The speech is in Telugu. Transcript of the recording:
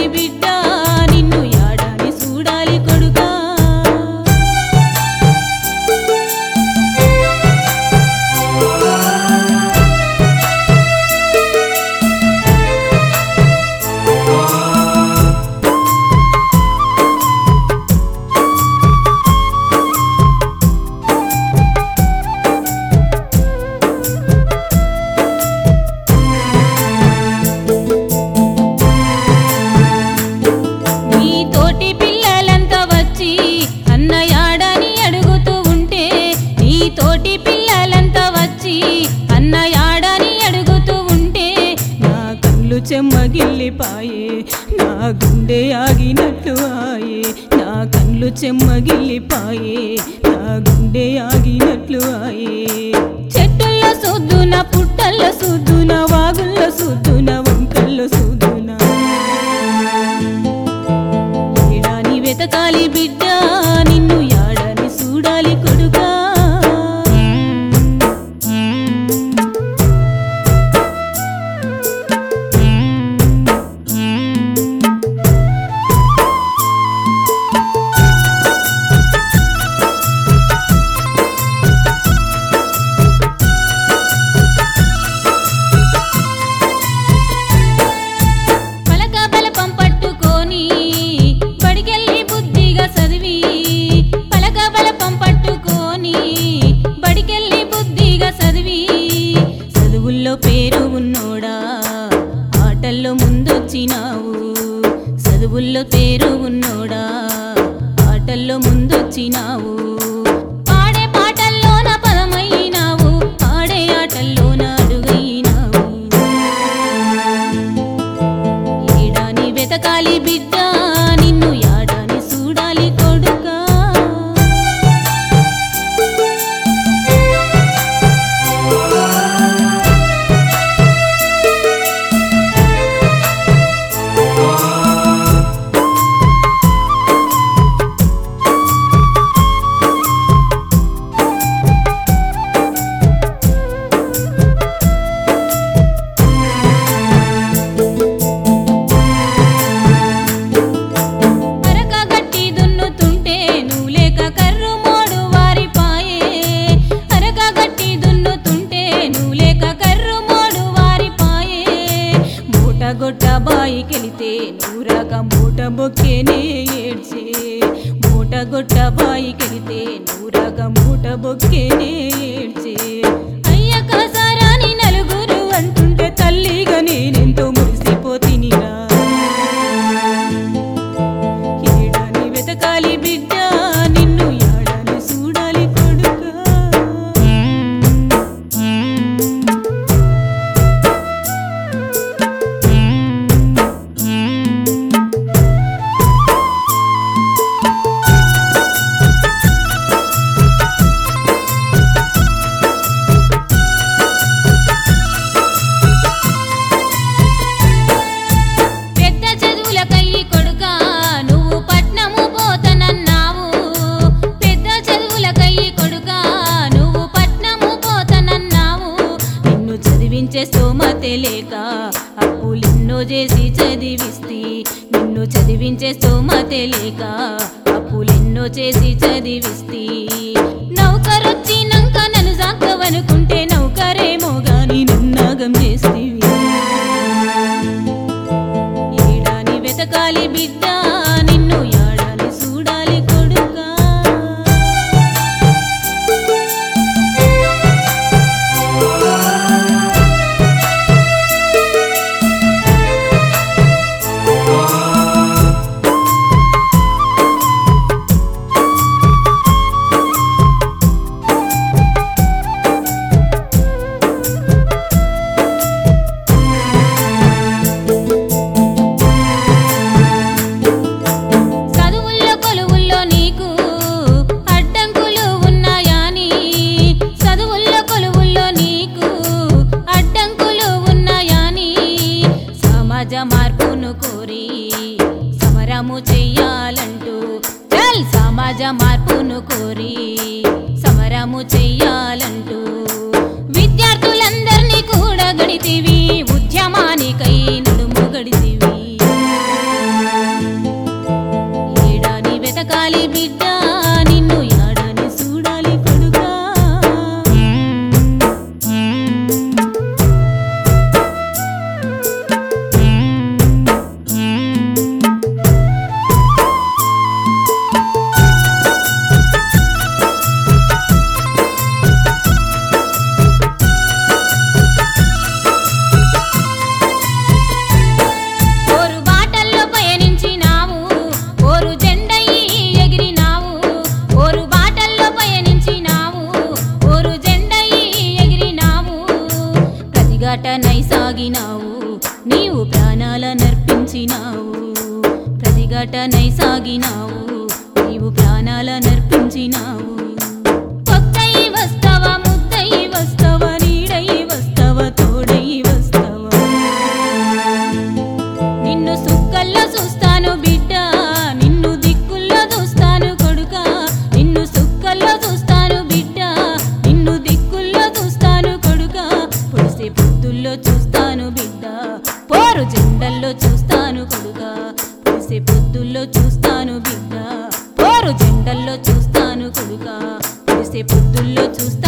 బిడ్డ నిన్ను యాడని చూడాలి కొడుకా తోటి పిల్లలంతా వచ్చి అన్న యాడని అడుగుతూ ఉంటే నా కళ్ళు చెమ్మగిల్లిపాయే నా గుండె ఆగినట్లు ఆయే నా కళ్ళు చెమ్మగిల్లిపాయే నా గుండె ఆగినట్లు ఆయే చెట్టుల్లో సూద్దున పుట్టల్లో సూద్దున వాగుల్లో సూద్దున వంకల్లో సూద్దున ఏడాని వెతకాలి బిడ్డ నిన్ను యాడని చూడాలి కొడుకా పేరు ఉన్నోడా ఆటల్లో ముందొచ్చినావు చదువుల్లో పేరు ఉన్నోడా ఆటల్లో ముందొచ్చినావు పాడే పాటల్లోన పదమైనావు ఆడే ఆటల్లోన అడుగైనావు ఏడాని వెతకాలి బిడ్డ నిన్ను యాడాని చూడాలి కొడుకా గొట్ట బాయికెళితే నూరాక మూట బొక్కేనే ఏడ్చే మూట గొట్ట బాయికెళితే నూరాక మూట బొక్కేనే ఏడ్చే అయ్యక సారాని నలుగురు అంటుంటే తల్లిగా నేనెంతో మురిసిపోతినిరా ఏడాని వెతకాలి బిడ్డ నిన్ను యాడని చూడాలి కొడుకా స్తోమతే లేక అప్పులెన్నో చేసి చదివిస్తి నిన్ను చదివించే స్తోమతే లేక అప్పులెన్నో చేసి చదివిస్తి నౌకరొచ్చినంక నన్ను సాక్కవనుకుంటే నౌకరేమో గాని నన్నాగం చేస్తివి ఏడాని వెతకాలి బిడ్డ నిన్ను యాడాని చూడాలి కొడుకా మార్పును కోరి సమరము చెయ్యాలంటూ సమాజ మార్పును కోరి సమరము చెయ్యాలంటూ విద్యార్థులందరినీ కూడా గడితివి ఉద్యమానికై నడుము గడితివి చిరకాలి బిడ్డ నిన్ను యాడని చూడాలి కొడుకా ఓరు బాటల్లో పయనించినావు ఓరు జెండయి ఎగిరినావు ఓరు బాటల్లో పయనించినావు ఓరు జెండయి ఎగిరినావు ప్రతిఘటనై సాగినావు నీవు ప్రాణాలనర్పించినావు ప్రతిఘటనై సాగినావు నీవు ప్రాణాలనర్పించినావు కొత్తై వస్తవా ముద్దై వస్తవా నీడై వస్తవా తోడై వస్తవా నిన్ను సుక్కల్లో చూస్తాను బిడ్డ నిన్ను దిక్కుల్లో చూస్తాను కొడుకా నిన్ను సుక్కల్లో చూస్తాను బిడ్డ నిన్ను దిక్కుల్లో చూస్తాను కొడుకా పొడిసే పొద్దుల్లో చూస్తాను బిడ్డ పోరు జెండల్లో చూస్తాను కొడుకా పొడిసే పొద్దుల్లో చూస్తాను బిడ్డ పోరు జెండల్లో చూస్తాను కొడుకా పొడిసే పొద్దుల్లో చూస్తాను